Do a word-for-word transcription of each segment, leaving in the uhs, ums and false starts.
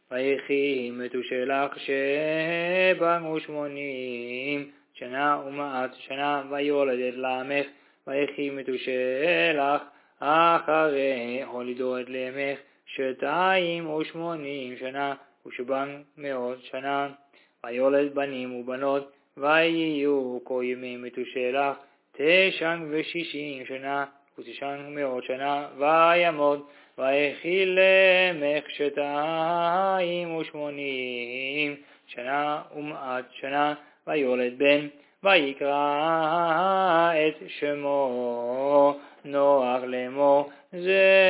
ויחי מתו שלח שבע ושמונים שנה ומעט שנה ויולד את למך. ויחי מתו שלח אחרי הולידו את למך שתיים ושמונים שנה ושבע מאות שנה. ויולד בנים ובנות ויהיו כה ימי מתו שלח תשע ושישים שנה ותשע מאות שנה וימות. ויחי למך שתיים ושמונים שנה ומעט שנה ויולד בן ויקרא את שמו נוח לאמור זה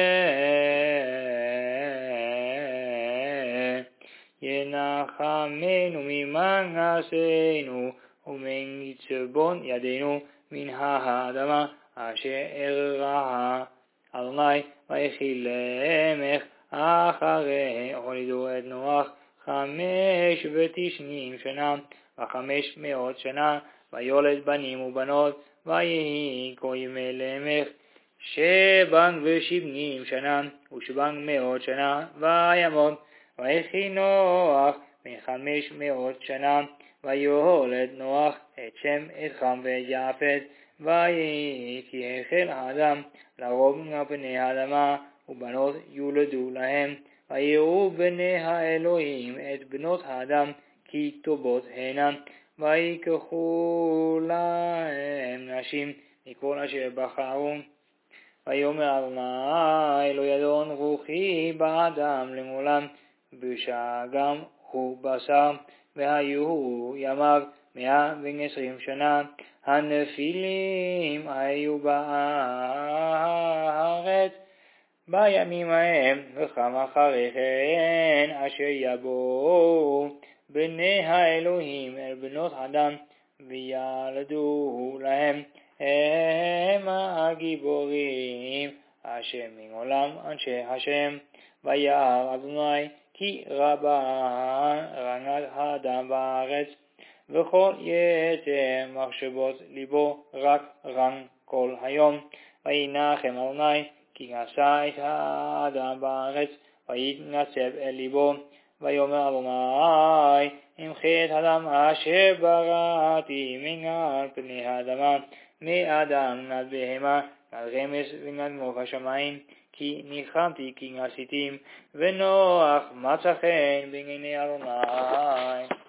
ינחמנו ממעשינו ומקצבון ידינו מן האדמה אשר ארעה אדוני. ויחי למך אחרי הולידו את נוח חמש ותשעים שנה וחמש מאות שנה ויולד בנים ובנות. ויהי כה ימי למך שבע ושבעים שנה ושבע מאות שנה וימות. ויחי נוח בן חמש מאות שנה ויולד נוח את שם את חם ואת יפת. ויהי כי החל האדם לרוב על פני האדמה ובנות יולדו להם. ויראו בני האלוהים את בנות האדם כי טובות הנה. ויקחו להם נשים מכל אשר בחרו. ויאמר אדוני לא ידון רוחי באדם למעולם בשגם הוא בשר. והיו ימיו מאה ועשרים שנה. הנפילים היו בארץ בימים ההם וחם אחרי כן אשר יבואו בני האלוהים אל בנות אדם וילדו להם. הם הגיבורים אשר מעולם אנשי השם. וירא אדוני כי רבה רנת האדם בארץ וכל יתר מחשבות ליבו רק רן כל היום. וינחם אדוני כי עשה את האדם בארץ ויתנצב אל ליבו. ויאמר אדוני אמחה את האדם אשר בראתי מעל פני האדמה מאדם עד בהמה עד רמס ועד מעוף השמיים כי ניחמתי כי עשיתים ונוח מצא חן בעיני אדוני.